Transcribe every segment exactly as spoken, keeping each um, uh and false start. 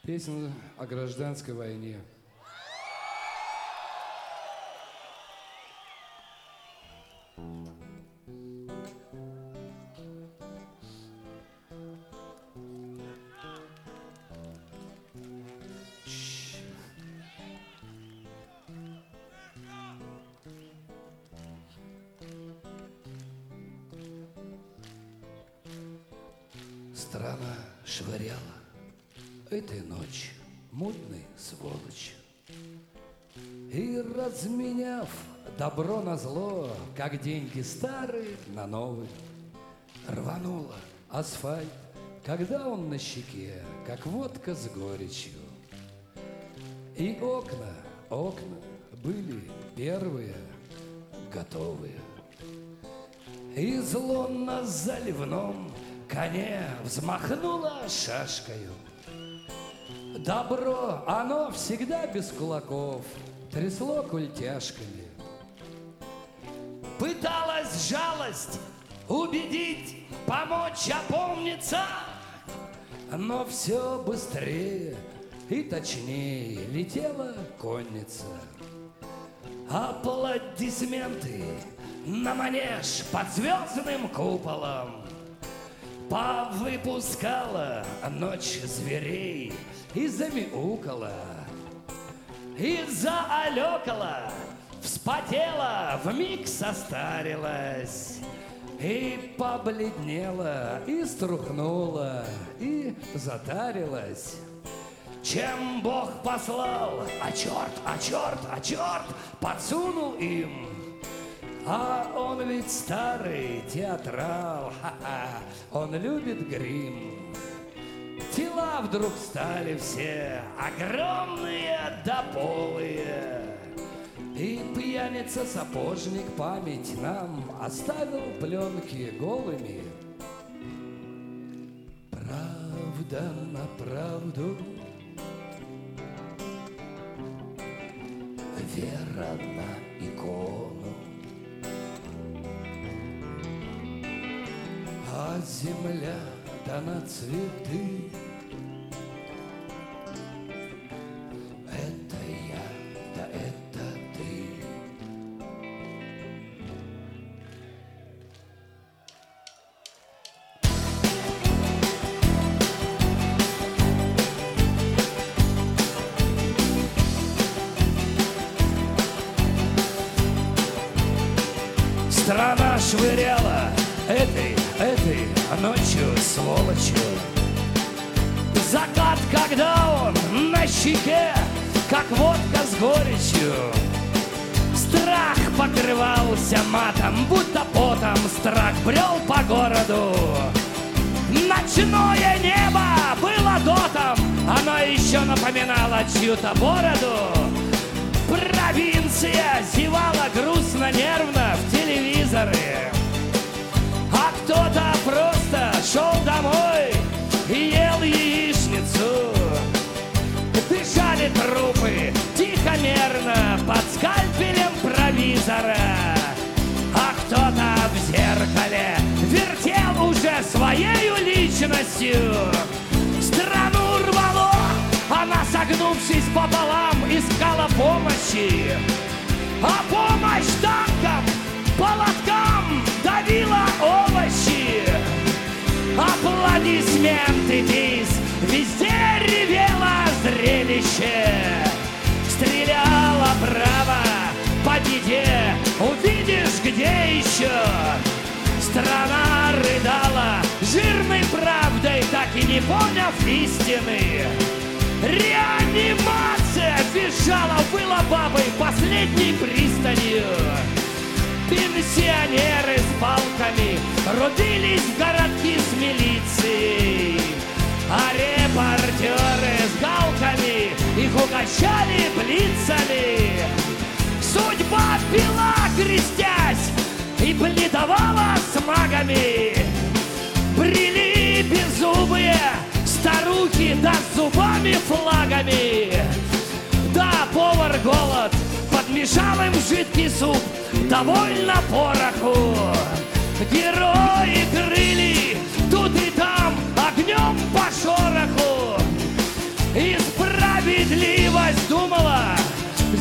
Песня о гражданской войне. Страна швыряла этой ночью мутной сволочь, и, разменяв добро на зло, как деньги старые на новые, рванула асфальт, когда он на щеке, как водка с горечью. И окна, окна были первые, готовые, и зло на заливном коне взмахнуло шашкою. Добро, оно всегда без кулаков, трясло культяшками. Пыталась жалость убедить, помочь опомниться, но все быстрее и точнее летела конница. Аплодисменты на манеж под звездным куполом повыпускала ночь зверей и замяукала, и заалекала, вспотела, вмиг состарилась, и побледнела, и струхнула, и затарилась. Чем Бог послал, а черт, а черт, а черт подсунул им. А он ведь старый театрал, ха-ха, он любит грим. Тела вдруг стали все огромные да полые, и пьяница-сапожник память нам оставил пленки голыми. Правда на правду, вера на икону, а земля да на цветы. Это я, да это ты. Страна швыряла этой, этой ночью сволочью. Закат, когда он на щеке, как водка с горечью. Страх покрывался матом, будто потом страх брел по городу. Ночное небо было дотом, оно еще напоминало чью-то бороду. Провинция зевала грустно-нервно в телевизоры, а кто-то просто шел домой и ел яичницу. Дышали трупы тихо-мерно под скальпелем провизора, а кто-то в зеркале вертел уже своею личностью. Страну рвало, она, согнувшись пополам, искала помощи, а помощь танкам, полоткам давила овощи. Аплодисменты, бис, везде ревело зрелище. Стреляла право по беде, увидишь, где еще. Страна рыдала жирной правдой, так и не поняв истины. Реанимация визжала, была бабой последней пристанью. Пенсионеры с палками рубились в городки с милицией, а репортеры с галками их угощали блицами. Судьба пила, крестясь, и бледовала с магами. Брели беззубые старухи, да с зубами флагами. Да, повар голод подмешал им жидкий суп, довольно пороху. Герои крыли тут и там огнем по шороху. И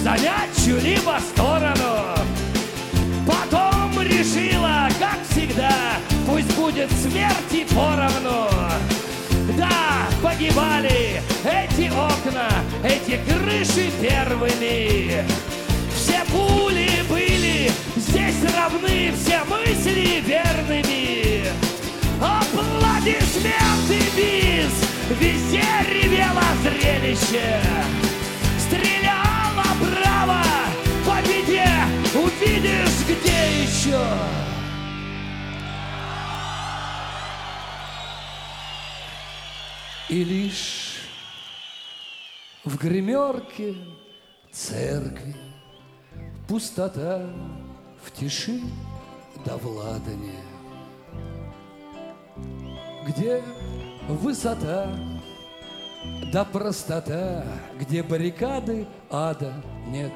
занять чью-либо сторону. Потом решила, как всегда, пусть будет смерти поровну. Да, погибали эти окна, эти крыши первыми. Все пули были здесь равны, все мысли верными. Аплодисменты, бис, везде ревело зрелище. Стреляла браво, по беде увидишь где еще. И лишь в гримерке церкви пустота в тиши да в ладане, где высота да простота, где баррикады ада нет.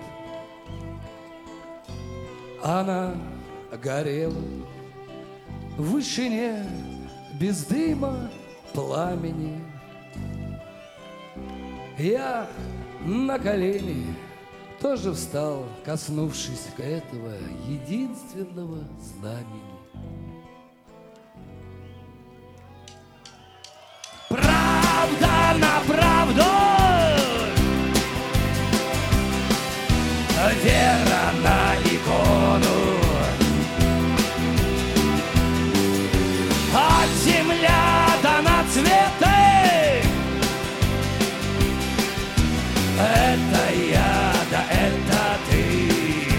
Она горела в вышине без дыма пламени. Я на колени тоже встал, коснувшись этого единственного знамени. Правда на правду, вера на икону, от земля да на цветы. Это я, да это ты.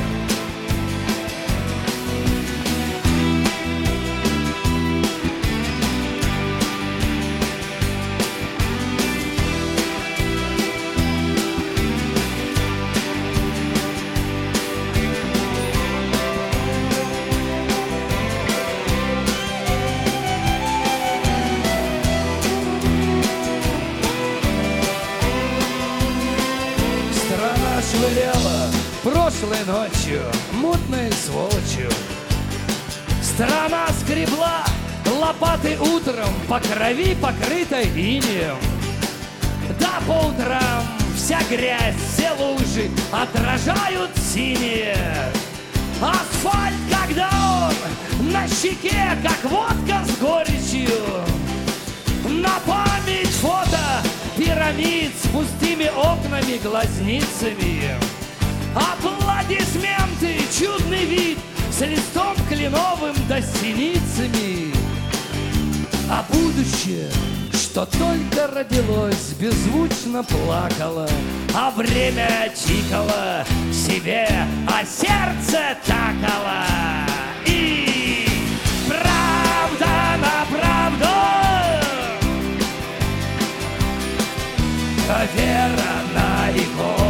Швыряла прошлой ночью мутной сволочью. Страна скребла лопатой утром по крови, покрытой инеем. Да по утрам вся грязь, все лужи отражают синие. Асфальт, когда он на щеке, как водка с горечью. На память фото пирамид с пустыми окнами, глазницами. Аплодисменты, чудный вид с листом кленовым да синицами. А будущее, что только родилось, беззвучно плакало, а время тикало себе, а сердце такало. И правда на правду, вера на икону.